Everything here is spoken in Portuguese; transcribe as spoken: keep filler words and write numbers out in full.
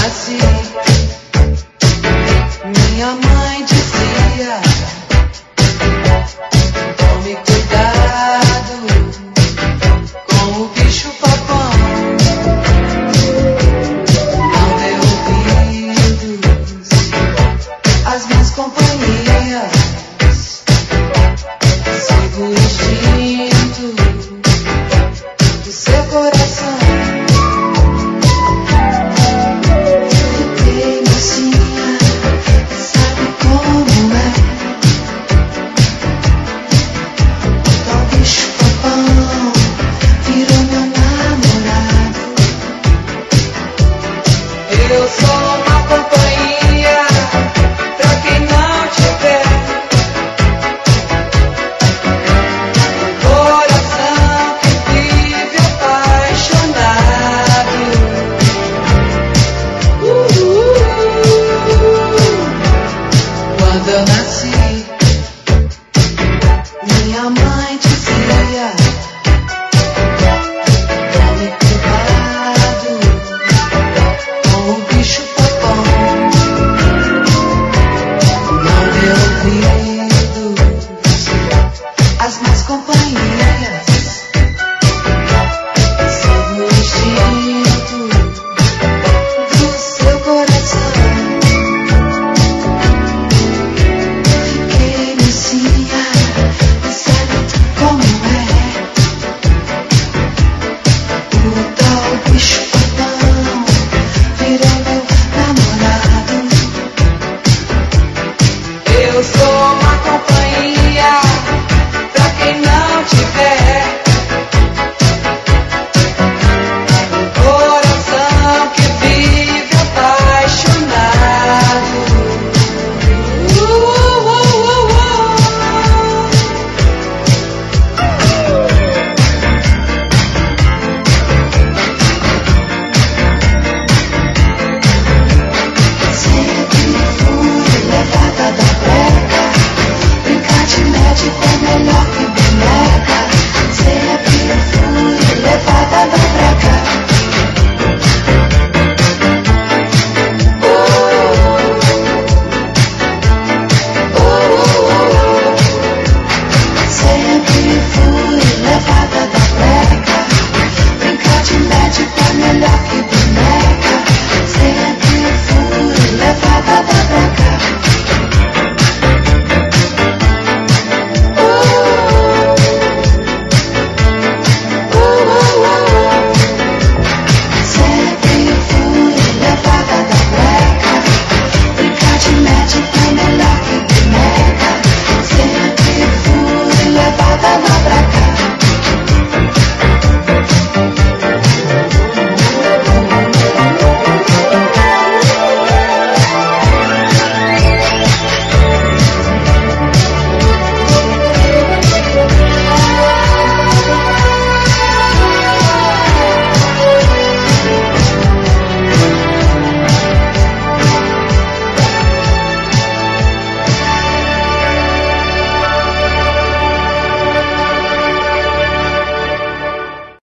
nasci, minha mãe dizia: tome cuidado com o bicho papão. Não dê ouvidos às minhas companhias. Siga o instinto do seu coração. Fiquei mocinha, sabe como é? O tal bicho papão virou meu namorado. Eu sou uma companhia pra quem não tiver coração que vive apaixonado. Quando eu nasci, minha mãe dizia: tome cuidado com o bicho papão. Não dê ouvidos às más companhias. Siga o instinto do seu coração. Fiquei mocinha, sabe como é? O tal bicho papão virou meu namorado. Eu sou uma companhia pra quem não tiver coração que vive apaixonado. Uh, uh, uh, uh. Sempre fui levada da breca. Brincar de médico é melhor que boneca. Sempre fui levada da breca. Uh, uh, uh. Sempre fui levada da breca. Brincar de médico é